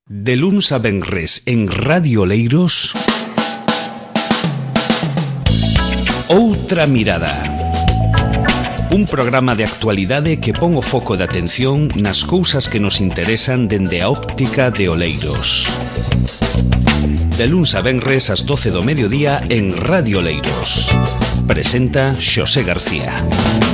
De luns a venres en Radio Oleiros, Outra Mirada. Un programa de actualidade que pon o foco de atención nas cousas que nos interesan dende a óptica de Oleiros. De luns a venres ás 12 do mediodía en Radio Oleiros. Presenta Xosé García.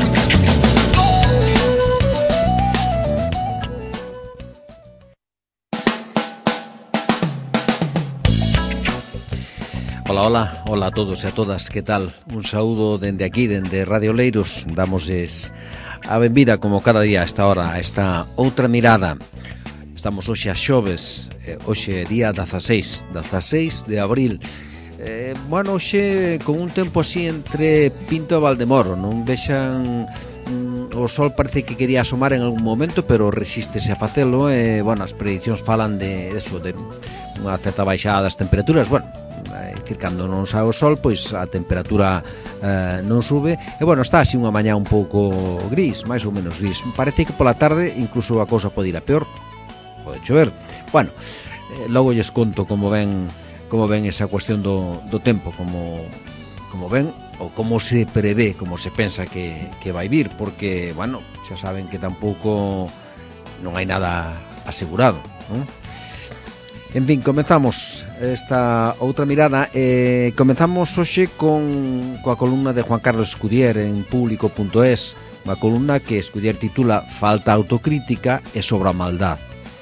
Hola a todos e a todas, que tal? Un saúdo dende aquí, dende Radio Oleiros. Damosles a benvida como cada día a esta hora, a esta Outra Mirada. Estamos hoxe a xoves, hoxe día 16 de abril. Hoxe con un tempo así entre Pinto e Valdemoro. Non vexan... O sol parece que quería asomar en algún momento, pero resístese a facelo. As predicións falan de unha certa baixada das temperaturas. Dicir, cando non sae o sol, pois a temperatura non sube. Está así unha mañá un pouco gris, máis ou menos gris. Parece que pola tarde incluso a cousa pode ir a peor. Pode chover. Logo lles conto como ven esa cuestión do tempo, como ven ou como se prevé, como se pensa que vai vir, porque, xa saben que tampouco non hai nada asegurado, non? En fin, comenzamos esta Outra Mirada. Comenzamos hoxe coa columna de Juan Carlos Escudier en público.es, unha columna que Escudier titula Falta autocrítica e sobra maldad.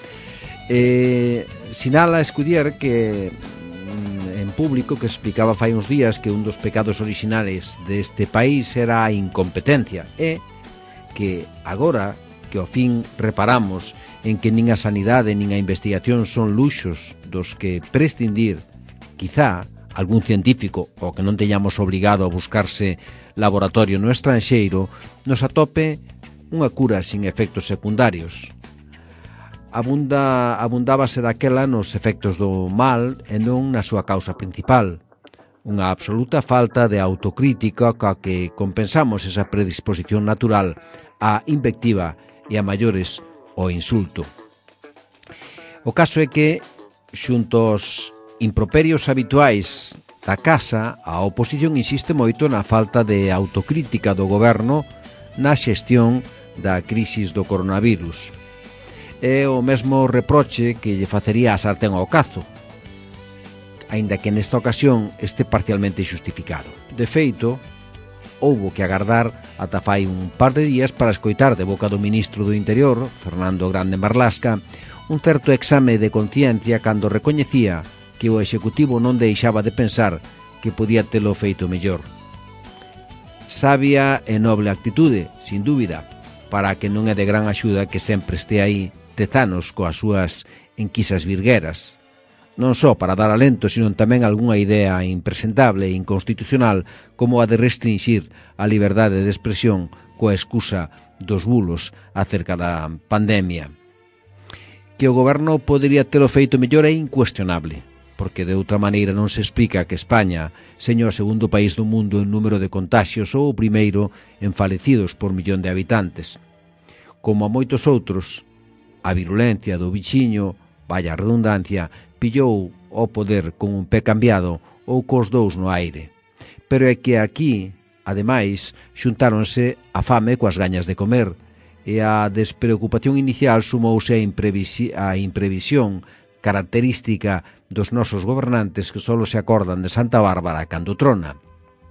Sinala Escudier que en Público que explicaba fai uns días que un dos pecados orixinales deste país era a incompetencia e que agora que ao fin reparamos en que nin a sanidade nin a investigación son luxos dos que prescindir, quizá algún científico o que non teñamos obligado a buscarse laboratorio no estranxeiro nos atope unha cura sin efectos secundarios. Abundábase daquela nos efectos do mal e non na súa causa principal. Unha absoluta falta de autocrítica coa que compensamos esa predisposición natural á invectiva e a maiores o insulto. O caso é que, xunto aos improperios habituais da casa, a oposición insiste moito na falta de autocrítica do goberno na xestión da crisis do coronavirus. É o mesmo reproche que lle facería a sartén ao cazo, aínda que nesta ocasión este parcialmente xustificado. De feito, houbo que agardar ata fai un par de días para escoitar de boca do ministro do Interior, Fernando Grande Marlasca, un certo exame de conciencia cando recoñecía que o Executivo non deixaba de pensar que podía telo feito mellor. Sabia e noble actitude, sin dúbida, para que non é de gran axuda que sempre este aí tezanos coas súas enquisas virgueras. Non só para dar alento, sino tamén algunha idea impresentable e inconstitucional como a de restringir a liberdade de expresión coa excusa dos bulos acerca da pandemia. Que o goberno podería telo feito mellor é incuestionable, porque de outra maneira non se explica que España seña o segundo país do mundo en número de contaxios ou o primeiro en falecidos por millón de habitantes. Como a moitos outros, a virulencia do bichiño, vaya redundancia, pillou o poder con un pé cambiado ou cos dous no aire. Pero é que aquí, ademais, xuntáronse a fame coas gañas de comer e a despreocupación inicial sumouse a imprevisión característica dos nosos gobernantes que só se acordan de Santa Bárbara cando trona.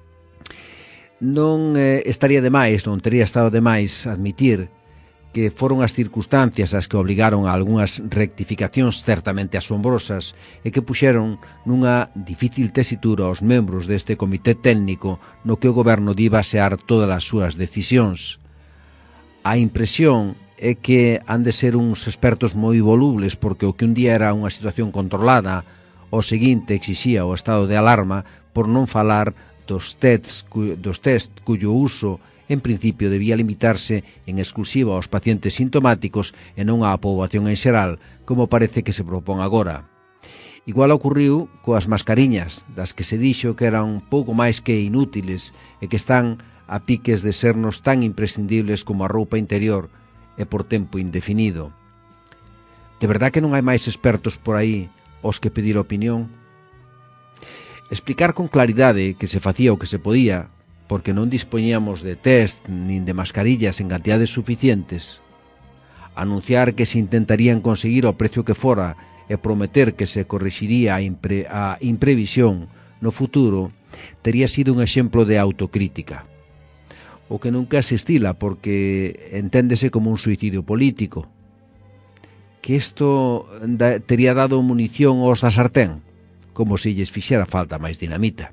Non tería estado de máis admitir que foron as circunstancias as que obligaron a algunhas rectificacións certamente asombrosas e que puxeron nunha difícil tesitura aos membros deste comité técnico no que o goberno di basear todas as súas decisións. A impresión é que han de ser uns expertos moi volubles porque o que un día era unha situación controlada, o seguinte exixía o estado de alarma, por non falar dos test cuyo uso en principio debía limitarse en exclusiva aos pacientes sintomáticos e non á poboación en xeral, como parece que se propón agora. Igual ocurriu coas mascariñas, das que se dixo que eran un pouco máis que inútiles e que están a piques de sernos tan imprescindibles como a roupa interior e por tempo indefinido. De verdad que non hai máis expertos por aí aos que pedir opinión? Explicar con claridade que se facía o que se podía, porque non dispoñíamos de test nin de mascarillas en cantidades suficientes. Anunciar que se intentarían conseguir o precio que fora e prometer que se corrixiría a imprevisión no futuro tería sido un exemplo de autocrítica. O que nunca se estila porque enténdese como un suicidio político. Que isto tería dado munición aos da sartén, como se lles fixera falta máis dinamita.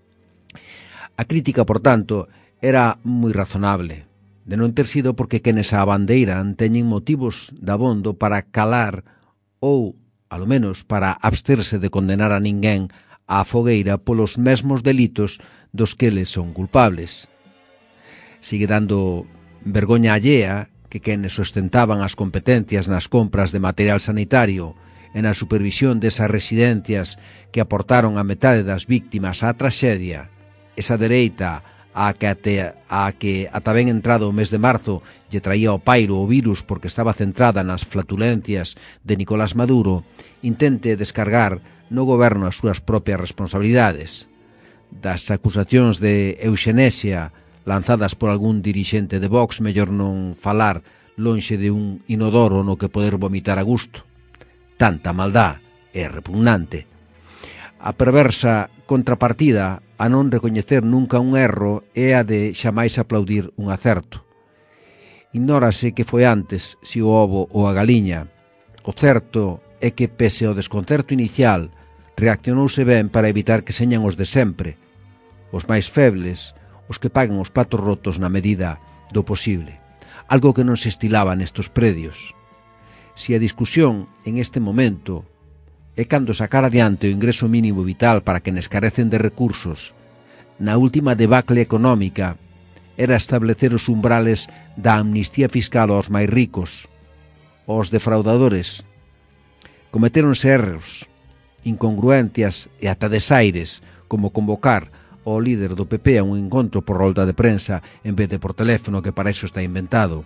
A crítica, por tanto, era moi razonable, de non ter sido porque quenes a abandeiran teñen motivos dabondo para calar ou, alo menos, para absterse de condenar a ninguén á fogueira polos mesmos delitos dos que eles son culpables. Sigue dando vergoña allea que quenes ostentaban as competencias nas compras de material sanitario e na supervisión desas residencias que aportaron a metade das víctimas á traxedia, esa dereita a que ata ben entrado o mes de marzo lle traía ao pairo o virus porque estaba centrada nas flatulencias de Nicolás Maduro, intente descargar no goberno as súas propias responsabilidades. Das acusacións de euxenesia lanzadas por algún dirixente de Vox, mellor non falar lonxe de un inodoro no que poder vomitar a gusto. Tanta maldá é repugnante. A perversa contrapartida a non recoñecer nunca un erro é a de xamais aplaudir un acerto. Ignórase que foi antes, se o ovo ou a galiña. O certo é que, pese ao desconcerto inicial, reaccionouse ben para evitar que señan os de sempre, os máis febles, os que paguen os patos rotos na medida do posible, algo que non se estilaba nestos predios. Se a discusión en este momento é cando sacar adiante o ingreso mínimo vital para quenes carecen de recursos, na última debacle económica era establecer os umbrales da amnistía fiscal aos máis ricos, aos defraudadores. Cometéronse erros, incongruencias e ata desaires, como convocar o líder do PP a un encontro por rolda de prensa en vez de por teléfono, que para iso está inventado.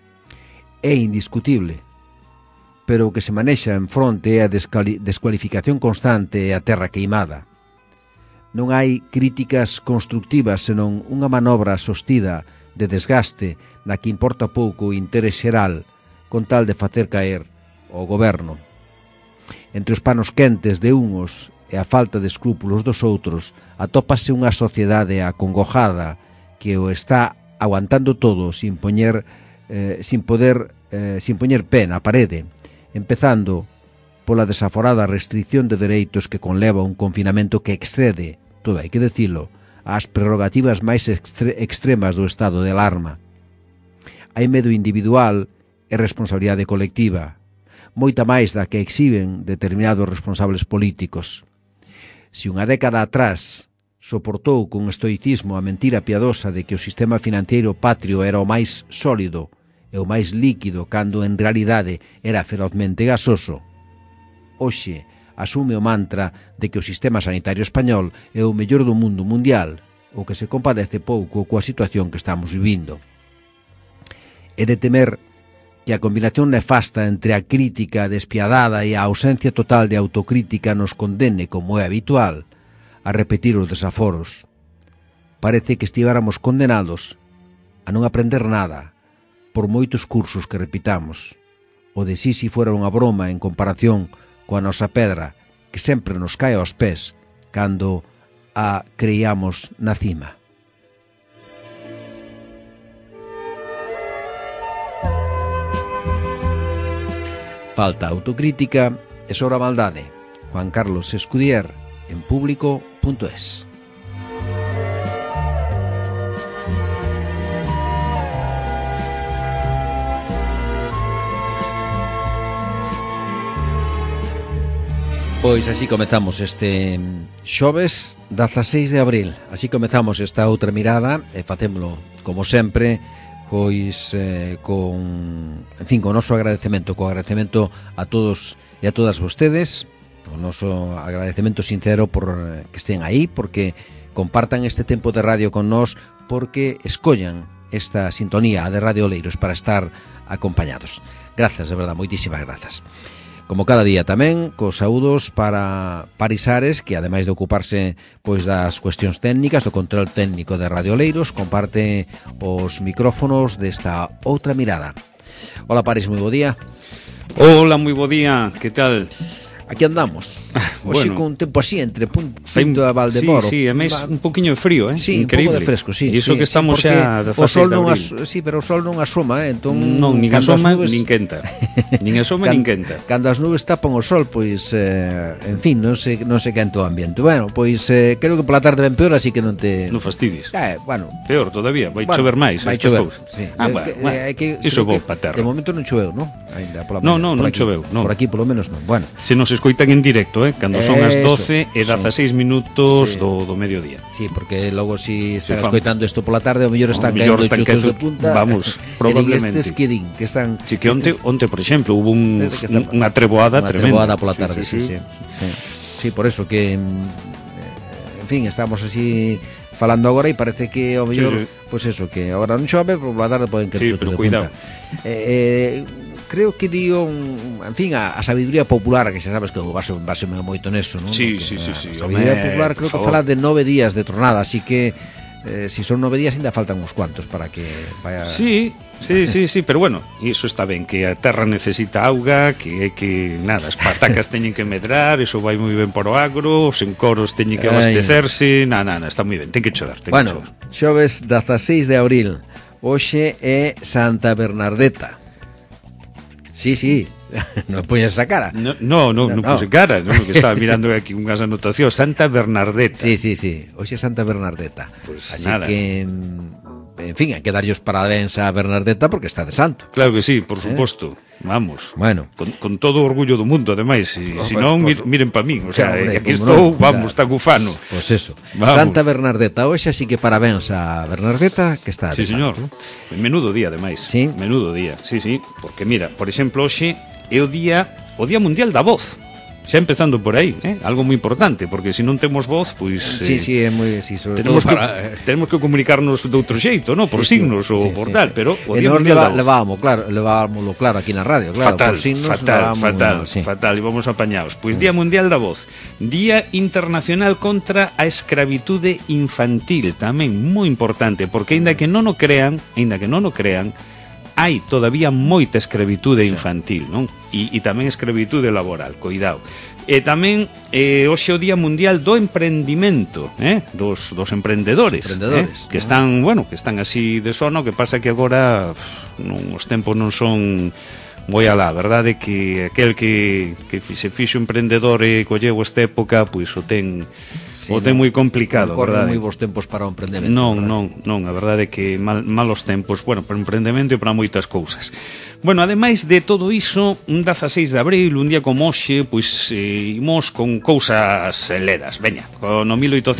É indiscutible, pero o que se manexa en fronte é a descualificación constante e a terra queimada. Non hai críticas constructivas, senón unha manobra sostida de desgaste na que importa pouco o interés xeral con tal de facer caer o goberno. Entre os panos quentes de unhos e a falta de escrúpulos dos outros, atópase unha sociedade acongojada que o está aguantando todo sin poñer pé na parede, empezando pola desaforada restricción de dereitos que conleva un confinamento que excede, todo hai que dicilo, as prerrogativas máis extremas do estado de alarma. Hai medo individual e responsabilidade colectiva, moita máis da que exhiben determinados responsables políticos. Se unha década atrás soportou con estoicismo a mentira piadosa de que o sistema financeiro patrio era o máis sólido e o máis líquido cando en realidade era ferozmente gasoso, hoxe asume o mantra de que o sistema sanitario español é o mellor do mundo mundial, o que se compadece pouco coa situación que estamos vivindo. É de temer que a combinación nefasta entre a crítica despiadada e a ausencia total de autocrítica nos condene, como é habitual, a repetir os desaforos. Parece que estivéramos condenados a non aprender nada, por moitos cursos que repitamos. O de Sisi fora unha broma en comparación coa nosa pedra, que sempre nos cae aos pés cando a creíamos na cima. Falta autocrítica e sobra maldade. Juan Carlos Escudier, en Público.es. Pois así comezamos este xoves 16 de abril. Así comezamos esta outra mirada e facémolo, como sempre, pois con o noso agradecemento, a todos e a todas vostedes, o noso agradecemento sincero por que estén aí, porque compartan este tempo de radio con nós, porque escollan esta sintonía de Radio Oleiros para estar acompañados. Grazas, de verdad, moitísimas grazas. Como cada día tamén, cos saúdos para Paris Ares, que ademais de ocuparse pois das cuestións técnicas, do control técnico de Radio Oleiros, comparte os micrófonos desta outra mirada. Hola Paris, moi bo día. Hola, moi bo día, que tal? Aquí andamos. Hoxe con un tempo así, entre Pinto a Valdemoro. Sí, ademais un poquinho de frío, sí, increíble. Un pouco de fresco, sí. E iso que estamos xa a 16 de abril. Sí, pero o sol non asoma, entón... Non, nin asoma, nin quenta. Nin asoma, nin quenta. Cando as nubes tapan o sol, pois, en fin, non se quenta o ambiente. Bueno, pois, creo que pola tarde ben peor, así que non te... Non fastidies. Bueno. Peor todavía, vai chover máis. Vai chover, sí. Iso é bo para terra. De momento non choveu, non? Non choveu, non. Por aquí, polo menos, non. Bueno. Se nos escoitan en directo, cando son as 12 e 16 minutos do mediodía. Sí, porque logo si están escoitando isto pola tarde, o mellor están caendo chutos de punta. Vamos, probablemente. Estes que están... Sí, que onte, por exemplo, hubo unha treboada tremenda. Unha treboada pola tarde, sí, por eso que en fin, estamos así falando agora e parece que o mellor, pois eso, que agora non chove, pero pola tarde poden caer chutos de punta. Creo que dio en fin, a sabiduría popular, que xa sabes que o baseme moito neso, non? Sí. A sabiduría popular creo que fala de 9 días de tronada, así que si son 9 días ainda faltan uns cuantos para que vaya... Sí, pero bueno, iso está ben, que a terra necesita auga, que nada, as patacas teñen que medrar, iso vai moi ben para o agro, os encoros teñen que abastecerse, está moi ben, ten que chover. Bueno, xoves 16 de abril, hoxe é Santa Bernardeta. Sí, non poñes esa cara. Non puse cara, que estaba mirando aquí unhas anotacións. Santa Bernardeta. Sí, hoxe é Santa Bernardeta. Pues así nada. Que, en fin, hai que darlle os parabéns a Bernardeta porque está de santo. Claro que sí, por suposto. Vamos, bueno. Con todo o orgullo do mundo, ademais. Se non, miren pa min. O sea, aquí no, estou, vamos, está gufano. Pois eso, Santa Bernardeta. Hoxe así que parabéns a Bernardeta, que está de santo. Sí, señor. Menudo día, ademais. Sí. Menudo día, sí. Porque mira, por exemplo, hoxe é o Día Mundial da Voz. Xa empezando por aí, algo moi importante, porque se non temos voz, pois sí, é moi sobre tenemos que comunicarnos de outro xeito, no, por signos ou por tal, pero o Día Mundial da Voz. Levámoslo claro aquí na radio, claro, por signos fatal, e vamos apañados. Pois Día Mundial da Voz, Día Internacional contra a Escravitude Infantil, tamén moi importante, porque aínda que non o crean, hai todavía moita escravitude infantil, non? E tamén escravitude laboral, coidado. E tamén hoxe o Día Mundial do Emprendimento, dos emprendedores, que están, que están así de sono, que pasa que agora os tempos non son moi alá, verdade que aquel que se fixo emprendedor e colleu esta época, pois o ten moi complicado, verdade? Non moi bons tempos para o emprendemento. Non, a verdade é que malos tempos, para o emprendemento e para moitas cousas. Bueno, ademais de todo iso, un 16 de abril, un día como hoxe, pois imos con cousas ledas. Veña, no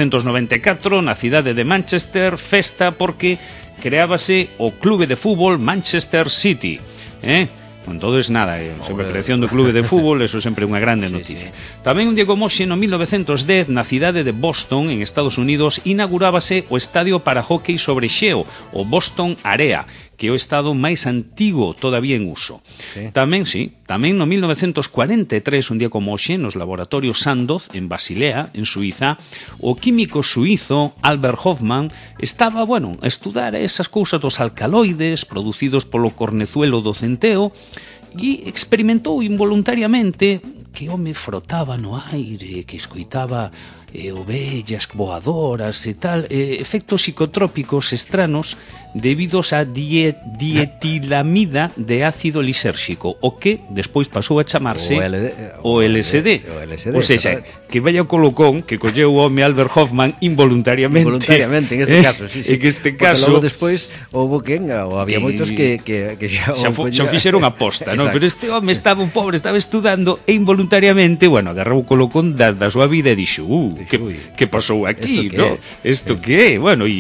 1894, na cidade de Manchester, festa porque creábase o clube de fútbol Manchester City, Con todo es nada, sempre a creación do clube de fútbol, eso é sempre unha grande noticia. Tamén un día como hoxe, no 1910, na cidade de Boston, en Estados Unidos, inaugurábase o estadio para hóquei sobre xeo, o Boston Area, que é o estado máis antigo todavía en uso. Tamén no 1943, un día como hoxe, nos laboratorios Sandoz, en Basilea, en Suiza, o químico suizo Albert Hofmann estaba, a estudar esas cousas dos alcaloides producidos polo cornezuelo do centeo e experimentou involuntariamente que o home frotaba no aire, que escoitaba ovellas voadoras e tal, efectos psicotrópicos estranos debidos a dietilamida de ácido lisérxico, o que despois pasou a chamarse o LSD. Ou seja, que vaya o colocón que colleu o home Albert Hofmann involuntariamente, en este caso, sí. En este caso, logo despois houbo había moitos que xa fixeron a posta, non? Pero este home estaba un pobre, estaba estudando e involuntariamente, agarrou o colocón da súa vida e dixo, que pasou aquí, non? Isto que é? Bueno,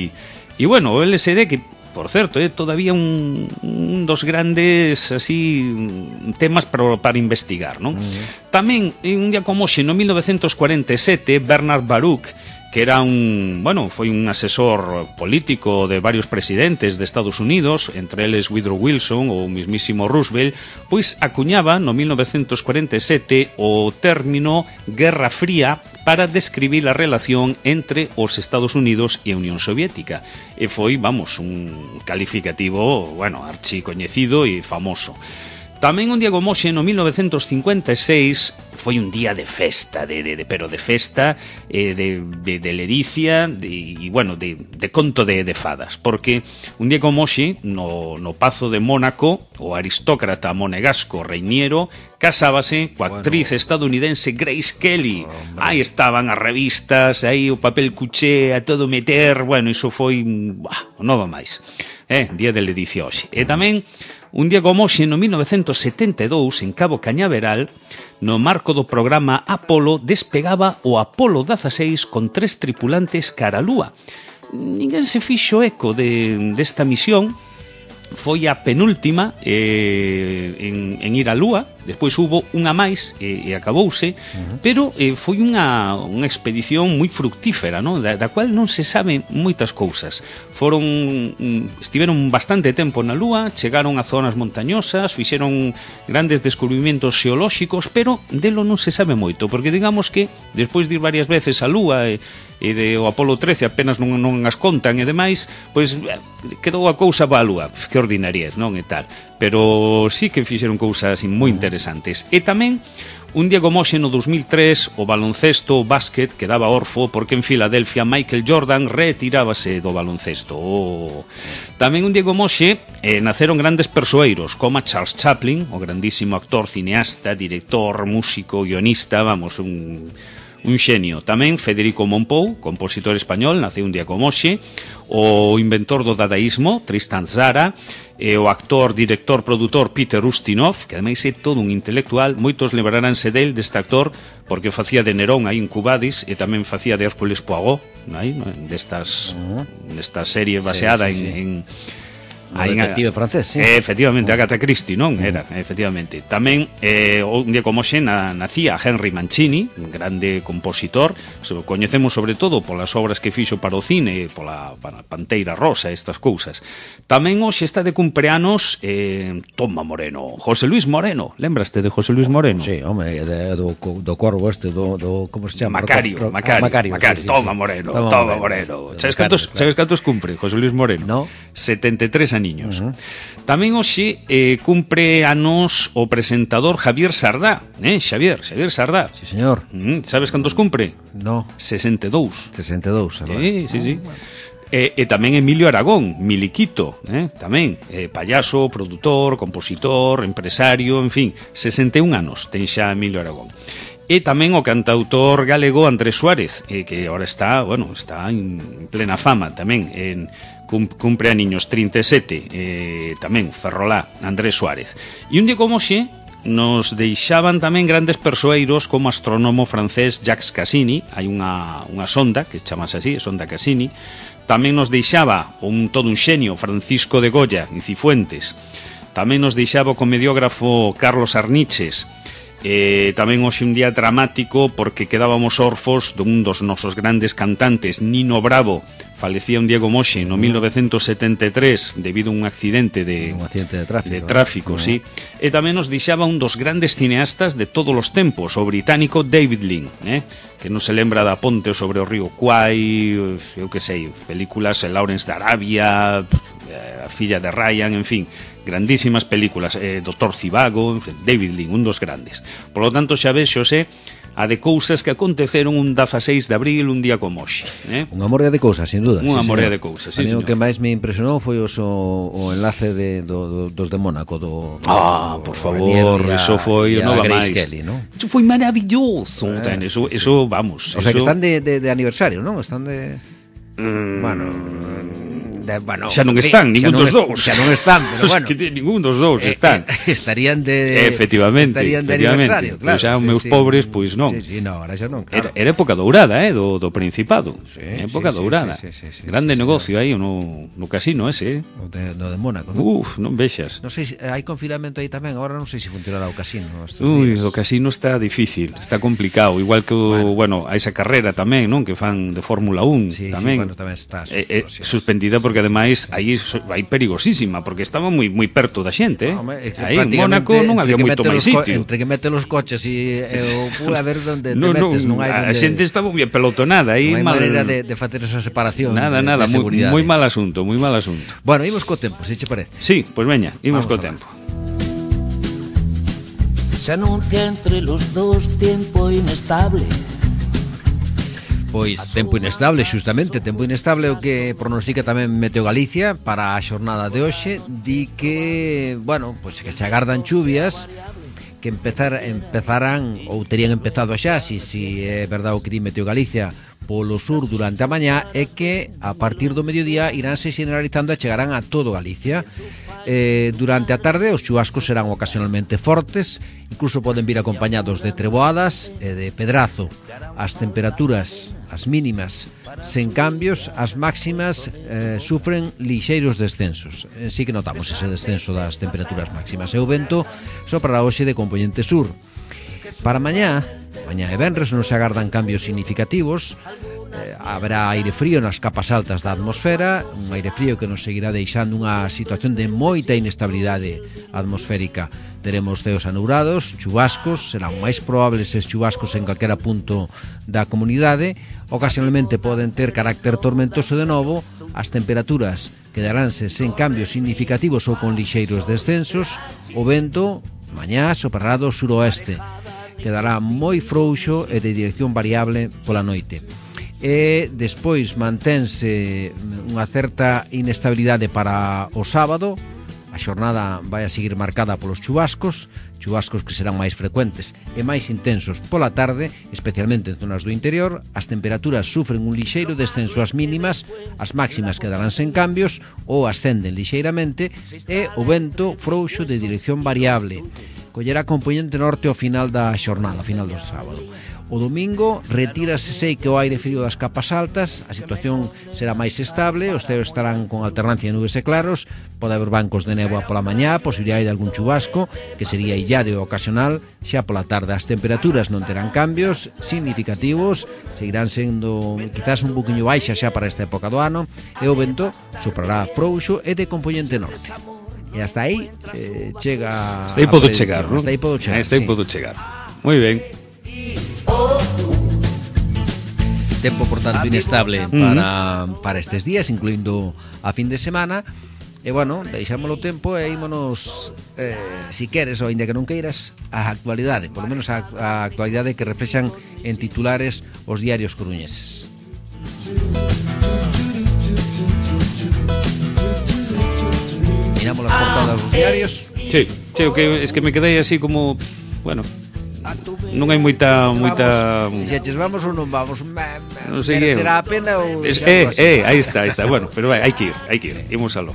o LSD, que por certo, é todavía un dos grandes así temas para investigar, non? Tamén, un día como hoxe, no 1947, Bernard Baruch que era foi un asesor político de varios presidentes de Estados Unidos, entre eles Woodrow Wilson ou o mismísimo Roosevelt, pois acuñaba no 1947 o término Guerra Fría para describir a relación entre os Estados Unidos e a Unión Soviética. E foi, un calificativo, archicoñecido e famoso. Tamén un día como hoxe, no 1956, foi un día de festa, pero de festa, de ledicia, de conto de fadas, porque un día como hoxe, no Pazo de Mónaco, o aristócrata monegasco Reiniero casábase coa actriz estadounidense Grace Kelly. Aí estaban as revistas, aí o papel cuché, a todo meter, iso foi nova máis. Día de ledicia hoxe. E tamén un día como hoxe, no 1972, en Cabo Cañaveral, no marco do programa Apolo, despegaba o Apolo 16 con 3 tripulantes cara a Lúa. Ninguén se fixo eco desta misión, foi a penúltima en ir á Lúa. Despois hubo unha máis e acabouse, pero foi unha expedición moi fructífera, non? Da cual non se sabe moitas cousas. Estiveron bastante tempo na Lúa, chegaron a zonas montañosas, fixeron grandes descubrimentos xeolóxicos, pero delo non se sabe moito, porque digamos que despois de ir varias veces á Lúa e o Apolo 13 apenas non as contan e demais, pois quedou a cousa para a Lúa, que ordinariez, non? E tal. Pero sí que fixeron cousas moi interesantes. E tamén, un día como hoxe no 2003, o baloncesto, o básquet, quedaba orfo porque en Filadelfia Michael Jordan retirábase do baloncesto. Tamén un día como hoxe naceron grandes persoeiros, como Charles Chaplin, o grandísimo actor, cineasta, director, músico, guionista, un xenio. Tamén Federico Mompou, compositor español, naceu un día como hoxe. O inventor do dadaísmo, Tristan Tzara, e o actor, director, produtor Peter Ustinov, que ademais é todo un intelectual. Moitos lembraránse del, deste actor, porque facía de Nerón aí en Cubadis e tamén facía de Hércules Poirot, desta serie baseada en detective francés, sí. Efectivamente, Agatha Christie, non? Era, efectivamente. Tamén, un día como hoxe, nacía Henry Mancini, un grande compositor. Coñecemos sobre todo polas obras que fixo para o cine, pola Panteira Rosa, estas cousas. Tamén hoxe está de cumpleanos Toma Moreno, José Luis Moreno. Lembraste de José Luis Moreno? Sí, home, do corvo este, como se chama? Macario. Sí, Toma Moreno. Sabes cantos cumpre José Luis Moreno? No. 73 aniños. Tamén hoxe cumpre anos o presentador Javier Sardá, Xavier Sardá. Sí, señor. Sabes cantos cumpre? No. 62. 62, sí. E tamén Emilio Aragón, Miliquito, tamén, payaso, produtor, compositor, empresario, en fin, 61 anos ten xa Emilio Aragón. E tamén o cantautor galego Andrés Suárez, que agora está en plena fama tamén, cumpre aniños 37, tamén Ferrolá, Andrés Suárez. E un día como hoxe nos deixaban tamén grandes persoeiros como o astrónomo francés Jacques Cassini. Hai unha sonda que chamase así, sonda Cassini. Tamén nos deixaba todo un xenio Francisco de Goya en Cifuentes. Tamén nos deixaba o comediógrafo Carlos Arniches. Tamén hoxe un día dramático porque quedábamos orfos dun dos nosos grandes cantantes, Nino Bravo. Falecía un día como hoxe no 1973 debido a un accidente de tráfico, sí. E tamén nos deixaba un dos grandes cineastas de todos os tempos, o británico David Lean, que non se lembra da ponte sobre o río Kwai, eu que sei, películas Lawrence de Arabia, A filla de Ryan, en fin, grandísimas películas, Doctor Zivago, David Lean, un dos grandes. Por lo tanto, xa ves, Xosé, a de cousas que aconteceron un 16 de abril, un día como hoxe. Unha morea de cousas, sin duda. Unha morea de cousas, sí, señor. O que máis me impresionou foi o enlace dos de Mónaco. Por favor, eso foi nova máis. Eso foi maravilloso. Eso, vamos. O sea, que están de aniversario, non? Están de... bueno, xa non están, ningún dos dous. Xa non están, pero bueno. Que ningún dos dous están. Estarían de efectivamente, aniversario, claro. Pois xa os meus pobres, pois non. Sí, no, ahora xa non, claro. Era época dourada, do Principado. Sí, época dourada. Sí. Grande negocio aí no casino ese, No de Mónaco, non? Non vexas. Non sei se hai confinamento aí tamén, agora non sei se funcionará o casino. O casino está difícil, está complicado, igual que a esa carrera tamén, non, que fan de Fórmula 1 tamén. Tamén está suspendida porque ademais aí perigosísima, porque estaba moi perto da xente, aí en Mónaco non había moito máis sitio. Entre que mete os coches e a ver onde te metes, non hai a xente estaba moi pelotonada aí, non hai maneira de facer esa separación. Nada, moi mal asunto. Bueno, imos co tempo, se che parece. Sí, pois veña, imos co tempo. Se anuncia entre los dos tiempo inestable. Pois tempo inestable, xustamente, tempo inestable o que pronostica tamén Meteo Galicia para a xornada de hoxe, di que, pois que se agardan chuvias que empezarán ou terían empezado xa, si é verdade o que di Meteo Galicia, polo sur durante a mañá, e que a partir do mediodía iránse generalizando e chegarán a todo Galicia. Durante a tarde os chuvascos serán ocasionalmente fortes, incluso poden vir acompañados de treboadas e de pedrazo. As temperaturas, as mínimas sen cambios, as máximas sufren lixeiros descensos. Sí que notamos ese descenso das temperaturas máximas, e o vento soprará hoxe de componente sur. Para mañá e venres non se agardan cambios significativos. Haberá aire frío nas capas altas da atmosfera, un aire frío que nos seguirá deixando unha situación de moita inestabilidade atmosférica. Teremos ceos anubrados, chubascos, serán máis probables estes chubascos en calquera punto da comunidade. Ocasionalmente poden ter carácter tormentoso de novo. As temperaturas quedaránse sen cambios significativos ou con lixeiros descensos. O vento mañá soprará do suroeste, quedará moi frouxo e de dirección variable pola noite. E despois mantense unha certa inestabilidade para o sábado. A xornada vai a seguir marcada polos chubascos que serán máis frecuentes e máis intensos pola tarde, especialmente en zonas do interior. As temperaturas sufren un lixeiro descenso ás mínimas, as máximas quedarán sen cambios ou ascenden lixeiramente, e o vento frouxo de dirección variable collerá componente norte ao final da xornada, ao final do sábado. O domingo retírase sei que o aire frío das capas altas, a situación será máis estable, os ceos estarán con alternancia de nubes e claros, pode haber bancos de néboa pola mañá, posibilidade de algún chubasco, que sería illado e ocasional, xa pola tarde as temperaturas non terán cambios significativos, seguirán sendo quizás un poquinho baixa xa para esta época do ano, e o vento soprará frouxo e de componente norte. E hasta aí chega... Hasta aí podo chegar, non? Hasta aí podo chegar. Moi ben. Tempo, por tanto, inestable para estes días, incluindo a fin de semana. E, deixámoslo o tempo e ímonos, si queres, ou ainda que non queiras, a actualidade, por lo menos a actualidade que reflexan en titulares os diarios coruñeses. Miramos las portadas dos diarios. Sí, es que me quedei así como, non hai moita... Dixeches, vamos ou non vamos? Non sei eu. Terá a pena ou... aí está. Pero hai que ir, imos aló.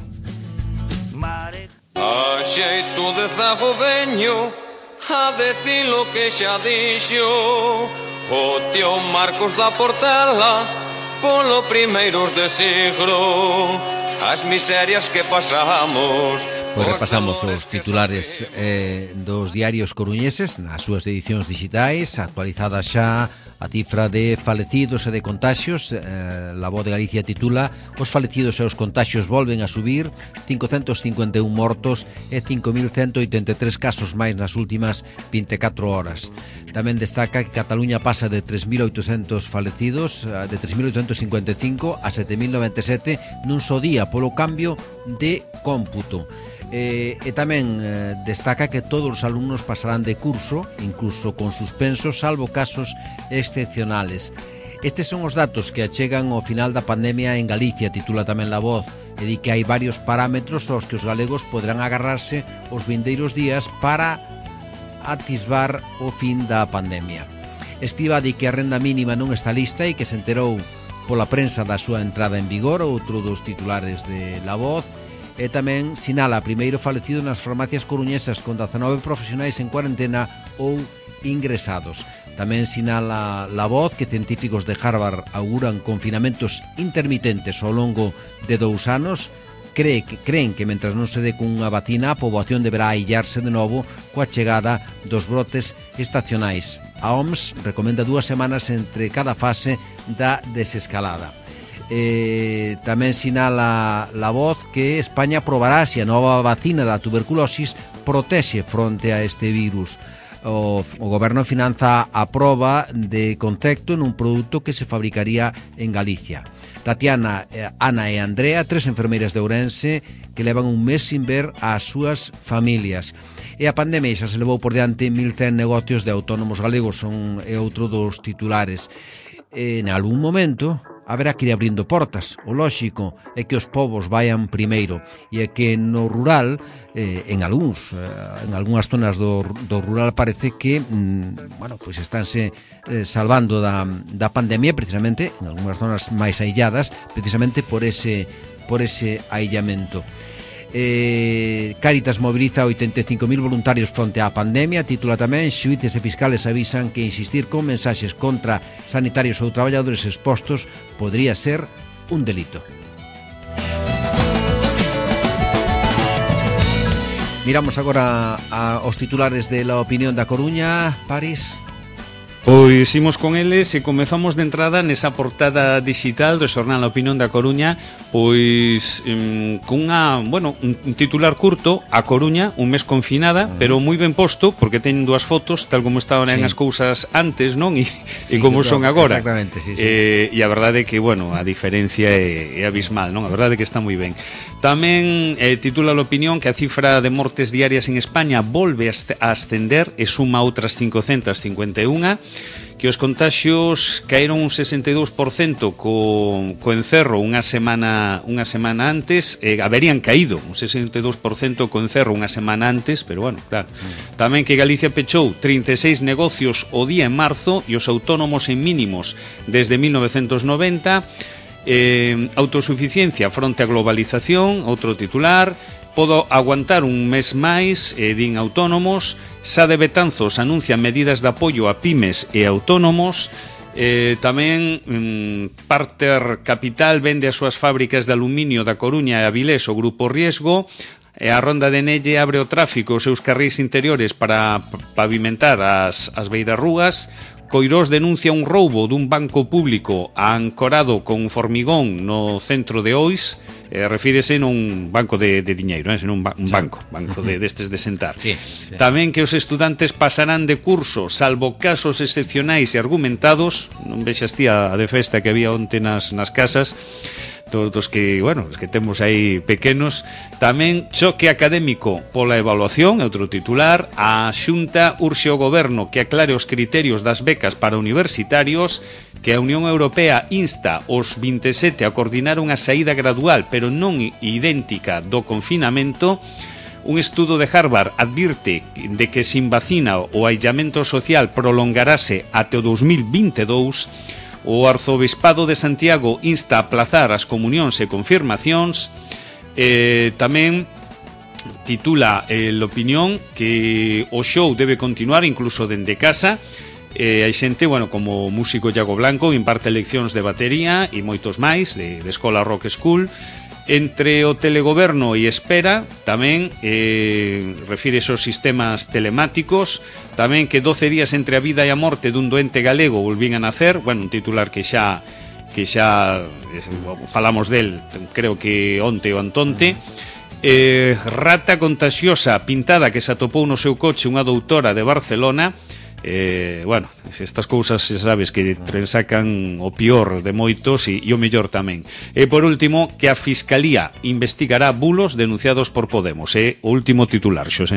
A xeito de zago veño a decir lo que xa dixo o tío Marcos da Portela polo primeiros de siglo, as miserias que pasamos. Pois repasamos os titulares dos diarios coruñeses nas súas edicións digitais, actualizadas xa a cifra de falecidos e de contaxios. La Voz de Galicia titula: os falecidos e os contaxios volven a subir, 551 mortos e 5.183 casos máis nas últimas 24 horas. Tamén destaca que Cataluña pasa de 3.800 falecidos, de 3.855 a 7.097 nun só día polo cambio de cómputo. E tamén destaca que todos os alumnos pasarán de curso, incluso con suspensos, salvo casos excepcionales. Estes son os datos que achegan ao final da pandemia en Galicia, titula tamén La Voz, e di que hai varios parámetros aos que os galegos poderán agarrarse os vindeiros días para atisbar o fin da pandemia. Escriba di que a renda mínima non está lista e que se enterou pola prensa da súa entrada en vigor, outro dos titulares de La Voz, e tamén sinala primeiro falecido nas farmacias coruñesas con 19 profesionais en cuarentena ou ingresados. Tamén sinala La Voz que científicos de Harvard auguran confinamentos intermitentes ao longo de 2 anos. Creen que mentras non se dé cunha vacina a poboación deberá aillarse de novo coa chegada dos brotes estacionais. A OMS recomenda 2 semanas entre cada fase da desescalada. Tamén sinala La Voz que España probará se a nova vacina da tuberculosis protexe fronte a este virus. O goberno finanza a proba de concepto nun produto que se fabricaría en Galicia. Tatiana, Ana e Andrea, 3 enfermeiras de Ourense que levan un mes sin ver ás súas familias. E a pandemia xa se levou por diante 1.100 negocios de autónomos galegos, son outro dos titulares. En algún momento haberá que ir abrindo portas. O lóxico é que os povos vayan primeiro e é que no rural, en algunhas zonas do rural parece que pois estánse salvando da pandemia precisamente, en algunhas zonas máis ailladas, precisamente por ese aillamento. Cáritas moviliza 85.000 voluntarios fronte á pandemia. Titula tamén: xuíces e fiscales avisan que insistir con mensaxes contra sanitarios ou traballadores expostos podría ser un delito. Miramos agora aos titulares de La Opinión da Coruña. París. Pois imos con eles e comezamos de entrada nesa portada digital do xornal A Opinión da Coruña, pois con un titular curto: A Coruña, un mes confinada, pero moi ben posto, porque ten 2 fotos, tal como estaban as cousas antes, non? E como son agora. Exactamente, sí. E a verdade é que, a diferencia é abismal, non? A verdade é que está moi ben. Tamén titula a Opinión que a cifra de mortes diarias en España volve a ascender e suma outras 551, que os contaxios caeron un 62% co encerro unha semana antes, haberían caído un 62% co encerro unha semana antes, pero claro. Tamén que Galicia pechou 36 negocios o día en marzo e os autónomos en mínimos desde 1990. Autosuficiencia fronte á globalización, outro titular. Podo aguantar un mes máis, din autónomos. Sade Betanzos anuncia medidas de apoio a pymes e autónomos. Tamén Parter Capital vende as súas fábricas de aluminio da Coruña e Avilés ao Grupo Riesgo. A Ronda de Nelle abre o tráfico os seus carrís interiores para pavimentar as beirarrúas. Coirós denuncia un roubo dun banco público ancorado con formigón no centro de Ois. Refírese nun banco de diñeiro, senón un banco destes de sentar. Sí. Tamén que os estudantes pasarán de curso, salvo casos excepcionais e argumentados. Non vexas ti a de festa que había onte nas casas, todos que, os que temos aí pequenos. Tamén choque académico pola evaluación, outro titular. A Xunta urxe ao goberno que aclare os criterios das becas para universitarios, que a Unión Europea insta os 27 a coordinar unha saída gradual, pero non idéntica do confinamento. Un estudo de Harvard advirte de que sin vacina o aillamento social prolongarase até o 2022. O Arzobispado de Santiago insta a aplazar as comunións e confirmacións. Tamén titula l'Opinión que o show debe continuar incluso dende casa. Hai xente, como o músico Iago Blanco, imparte leccións de batería e moitos máis de Escola Rock School. Entre o telegoberno e espera, tamén refírese aos sistemas telemáticos. Tamén que 12 días entre a vida e a morte dun doente galego volvín a nacer. Un titular que xa falamos del, creo que onte ou antonte. Rata contagiosa pintada que se atopou no seu coche unha doutora de Barcelona. Estas cousas xa sabes que sacan o pior de moitos e o mellor tamén. E por último, que a Fiscalía investigará bulos denunciados por Podemos. É o último titular, Xosé.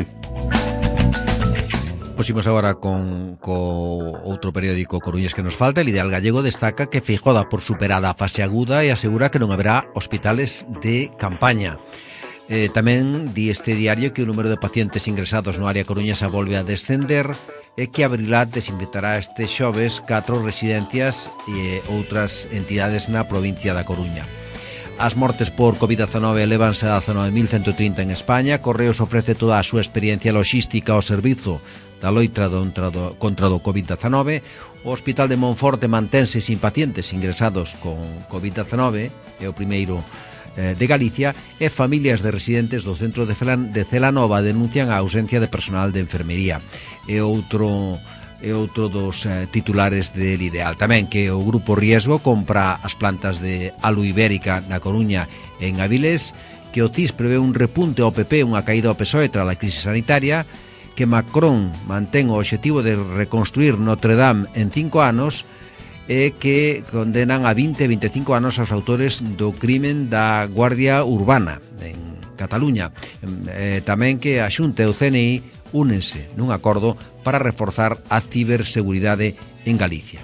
Pois imos agora con outro periódico coruñés que nos falta. El Ideal Gallego destaca que Feijóo dá por superada a fase aguda e asegura que non haberá hospitales de campaña. Tamén di este diario que o número de pacientes ingresados no área coruñesa volve a descender. e que Abrilat desinfectará este xoves 4 residencias e outras entidades na provincia da Coruña. As mortes por COVID-19 elevanse a 19.130 en España. Correos ofrece toda a súa experiencia logística ao servizo da loita contra o COVID-19. O Hospital de Monforte mantense sin pacientes ingresados con COVID-19, é o primeiro de Galicia, e familias de residentes do centro de Celanova denuncian a ausencia de personal de enfermería. É outro dos titulares del Ideal. Tamén que o Grupo Riesgo compra as plantas de alu ibérica na Coruña e en Avilés, que o CIS prevé un repunte ao PP, unha caída ao PSOE tras a crise sanitaria, que Macron mantén o obxectivo de reconstruir Notre Dame en 5 anos e que condenan a 20-25 anos aos autores do crimen da Guardia Urbana en Cataluña. Tamén que a Xunta e o CNI únense nun acordo para reforzar a ciberseguridade en Galicia.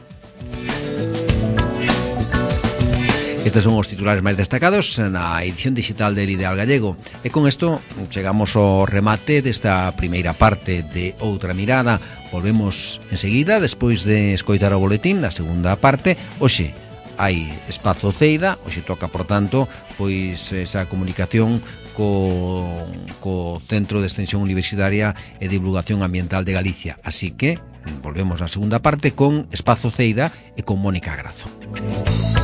Estes son os titulares máis destacados na edición digital del Ideal Gallego. E con isto chegamos ao remate desta primeira parte de Outra Mirada. Volvemos enseguida, despois de escoitar o boletín, na segunda parte. Hoxe hai Espazo Ceida, hoxe toca, por tanto, pois esa comunicación co Centro de Extensión Universitaria e Divulgación Ambiental de Galicia. Así que volvemos na segunda parte con Espazo Ceida e con Mónica Grazo.